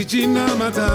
tichinamata.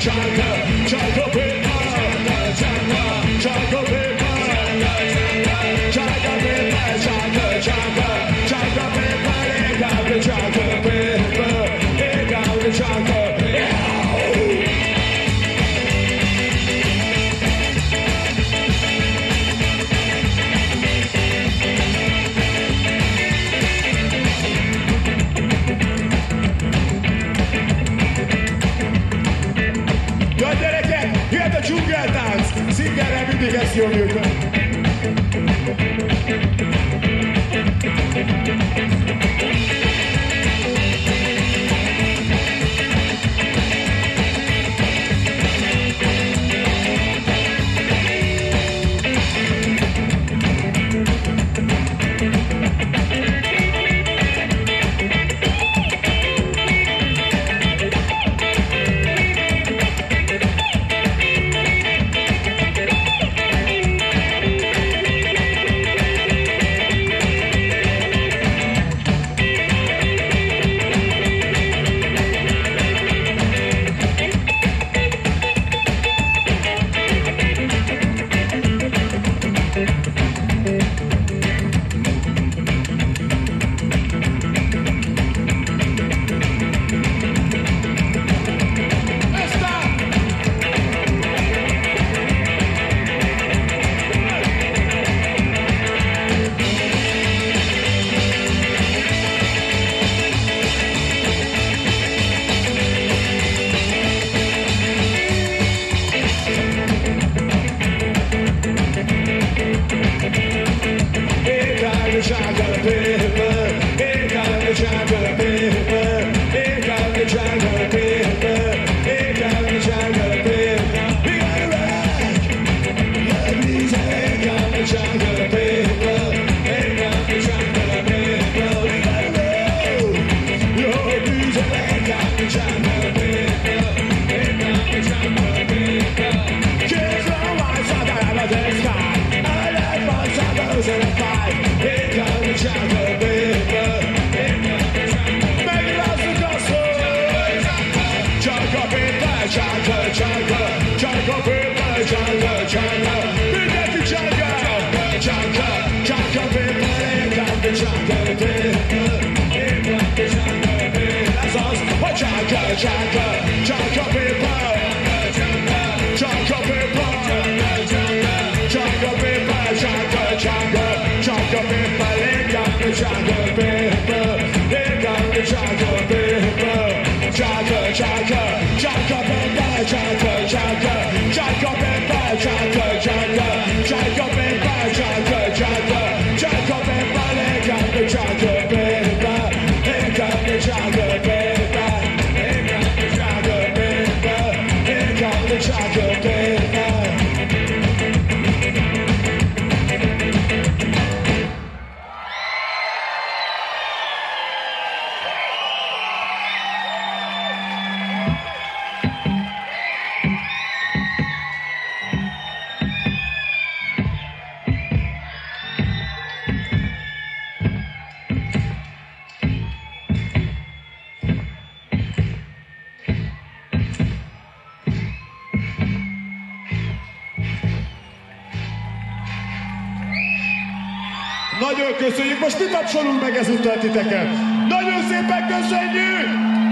Nagyon köszönjük, most mi tapsolunk meg ezúttal titeket. Nagyon szépen köszönjük!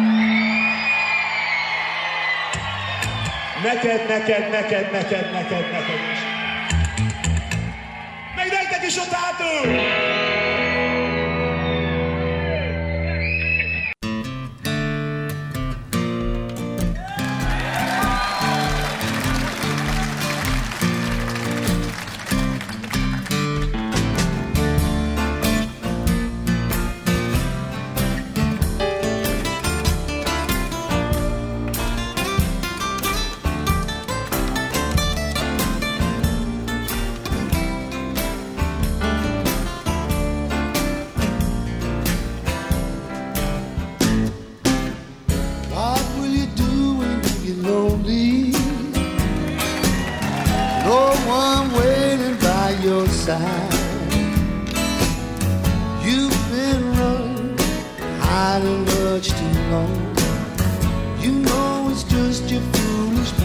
Neked is. Meg nektek is ott hátul! You've been running, hiding much too long. You know it's just your foolish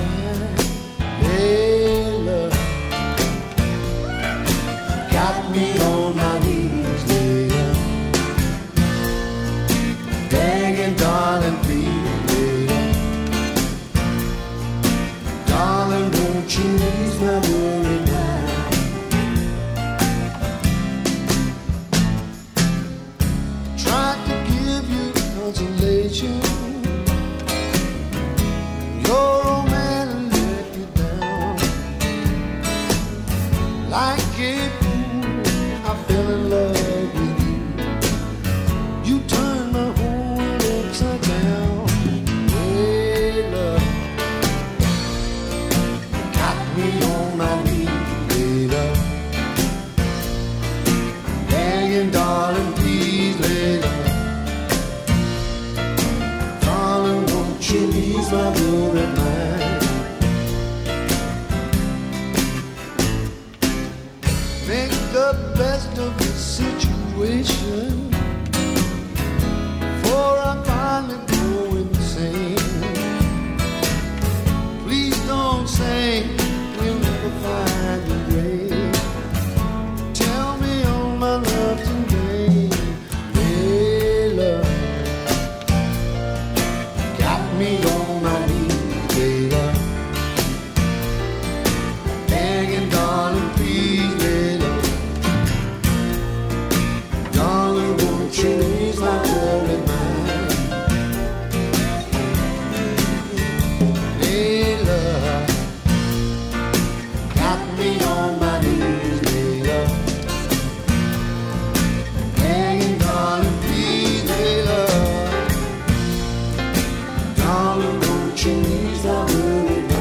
won't you ease my worry now? Tried to give you consolation. Your old man let you down. Like a fool, I fell in love with you. You turned my whole world upside down. Hey, love, got me on my knees, hey, love. Begging, darling, please, hey, love. Darling, won't you ease my worry mind? Make the best of the situation, for I finally go insane. Please don't say we'll never find a grave. Tell me all my love's in vain. Hey, love, got me on my knees, hey, love. Begging, darling, please, hey, love. Darling, won't you ease my worry mind? Hey, love, got me on my knees, hey, love. Begging, darling, please, hey, love. Darling, won't you ease my worry mind?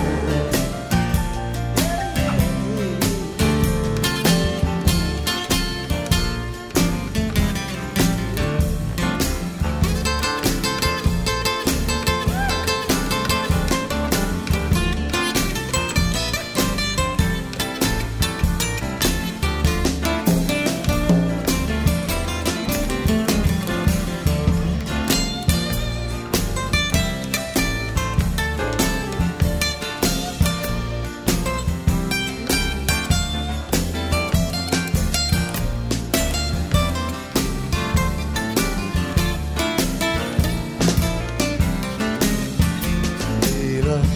Layla,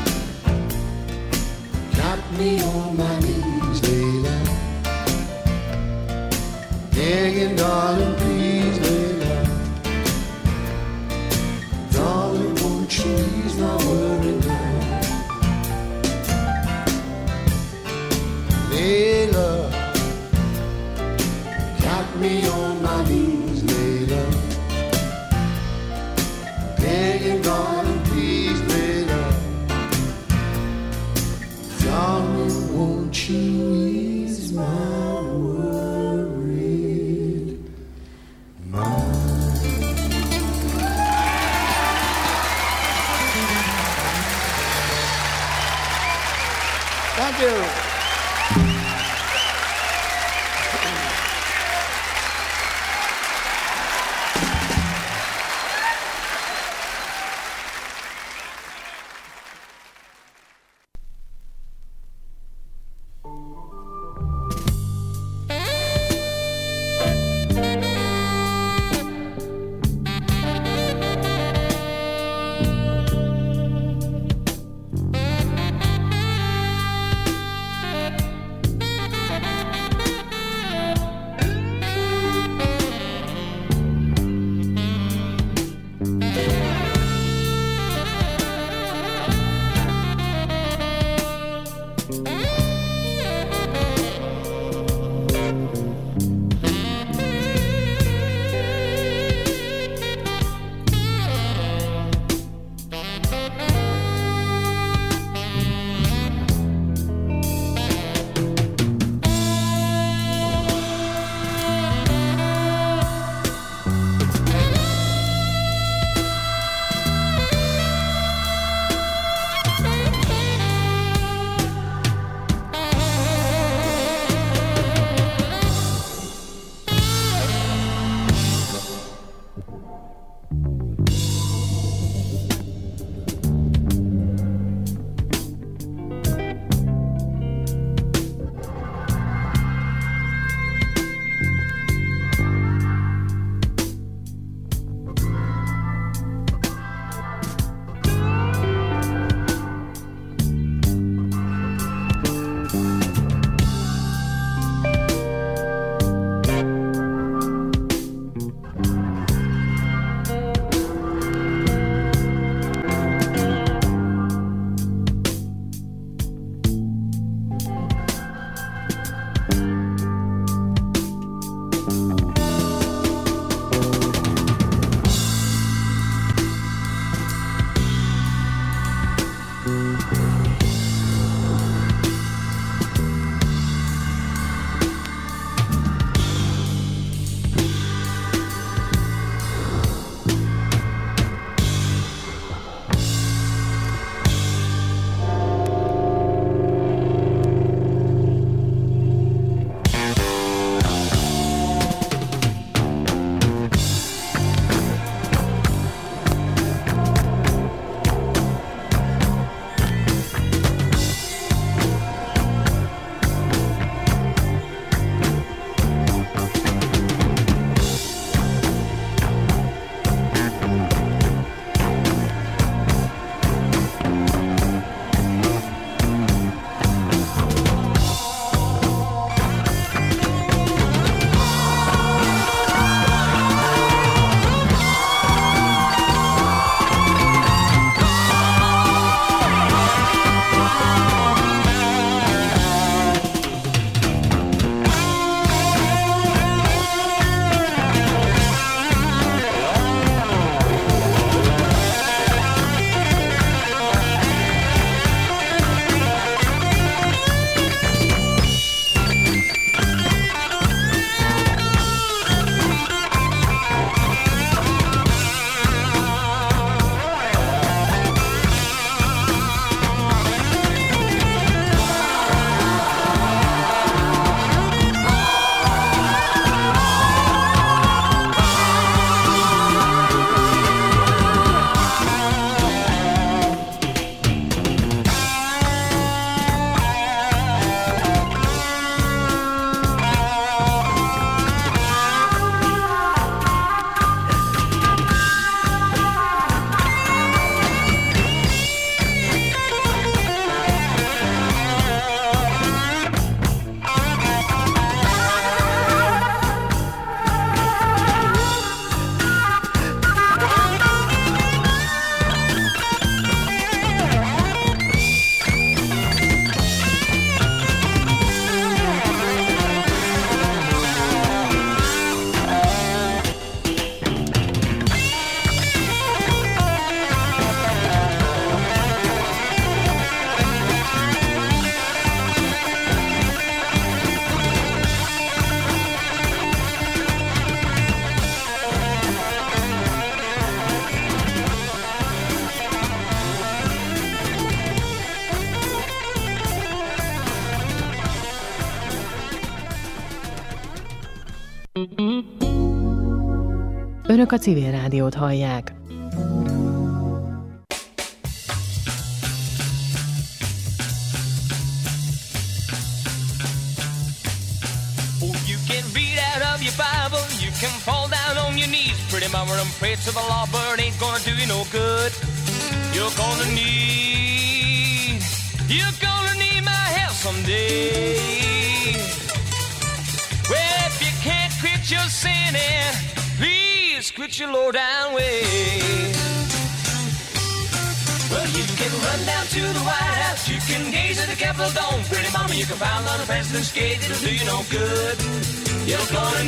got me on my knees, Layla. Begging, darling, please, Layla. Darling, won't you ease my worry now? Layla, got me on my knees, Layla. Begging, darling, please, Layla. Darling, won't you ease my worried mind? Thank you. Önök a Civil Rádiót hallják. Bible, you can fall down on your knees, pretty mama, and pray to the Lord, but it ain't gonna do you no good. You're gonna need my help someday. Well, if you can't quit your sinning, please quit your low down ways. Well, you can run down to the White House, you can gaze at the Capitol Dome, pretty mama, you can pound on the president's gate, it'll do you no good. You're gonna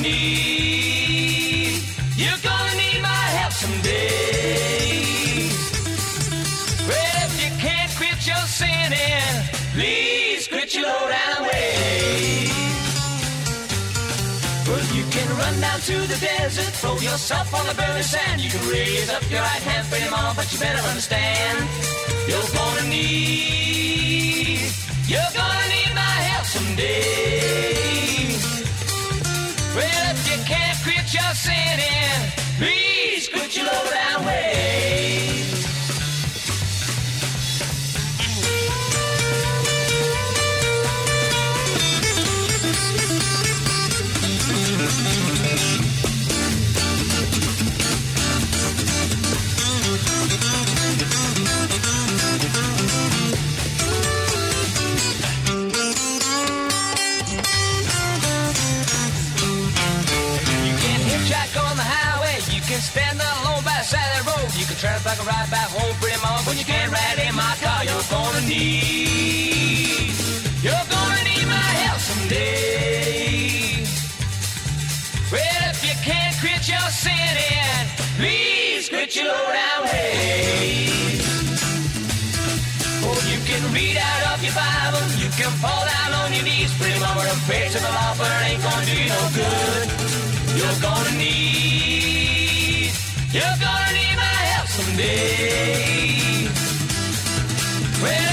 need my help someday. Well, if you can't quit your sinning, please quit your low down ways. Well, you can run down to the desert, throw yourself on the burning sand. You can raise up your right hand for your mom, but you better understand. You're gonna need my help someday. Well, if you can't quit your sinning, please quit your low down ways. Stand alone by the side of the road. You can try to back a ride back home, pretty mama, but you can't ride in my car. You're gonna need my help someday. Well, if you can't quit your sinning, please quit your low down ways. Oh, you can read out of your Bible, you can fall down on your knees, pretty mama, and pray to the Lord, but it ain't gonna do you no good. You're gonna need my help someday. Well,